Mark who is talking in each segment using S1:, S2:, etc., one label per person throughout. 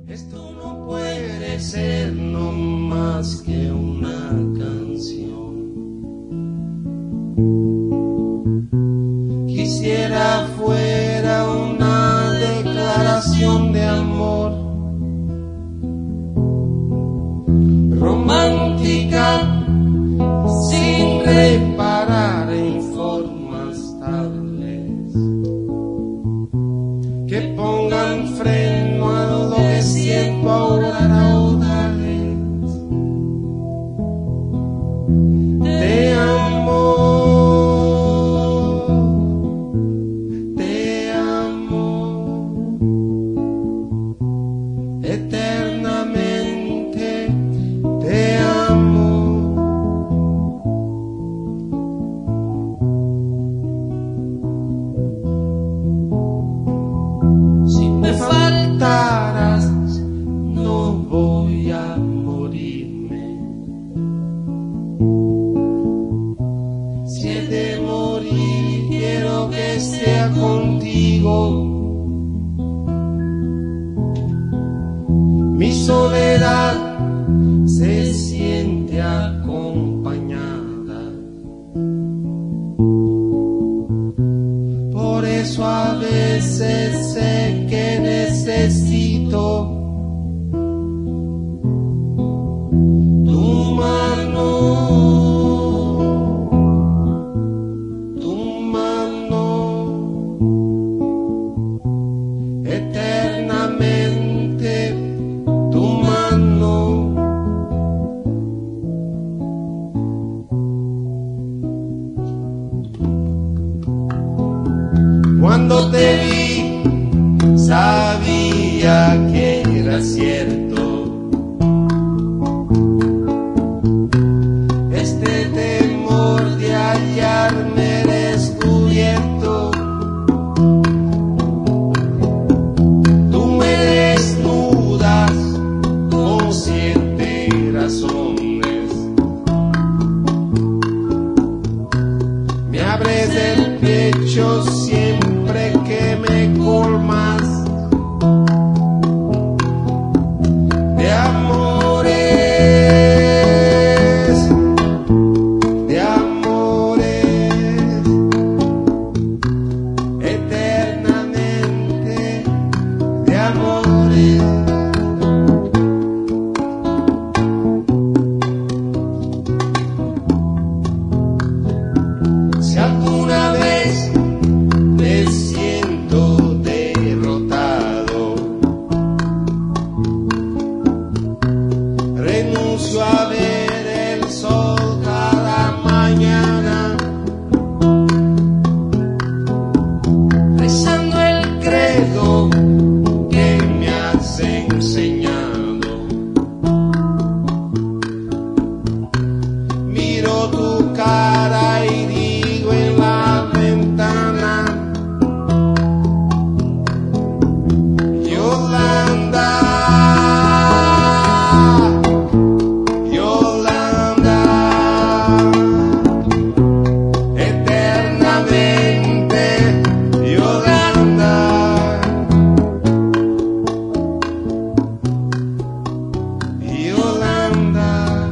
S1: Esto no puede ser no más que una canción. Quisiera fuera una declaración de amor, romántica, sin reparar en formas tales que pongan freno a lo que siento ahora raudales. Te amo, eternamente te amo. Si me faltaras, no voy a morirme. Si he de morir, quiero que sea contigo. Mi soledad se siente acompañada, por eso a veces sé que necesito tu mano, eternamente tu mano. Cuando te vi, sabía que era cierto. Este temor de hallarme descubierto. Tú me desnudas con 7 razones. Me abres el pecho siempre que me colmas de amores, de amores, eternamente de amores. Si alguna vez me siento derrotado, renuncio a ver el sol cada mañana, rezando el credo que me has enseñado. Miro tu cara y digo en la ventana: Yolanda, Yolanda, eternamente Yolanda, Yolanda,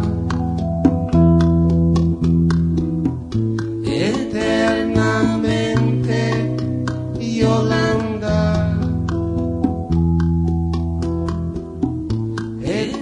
S1: eternamente Yolanda, eternamente.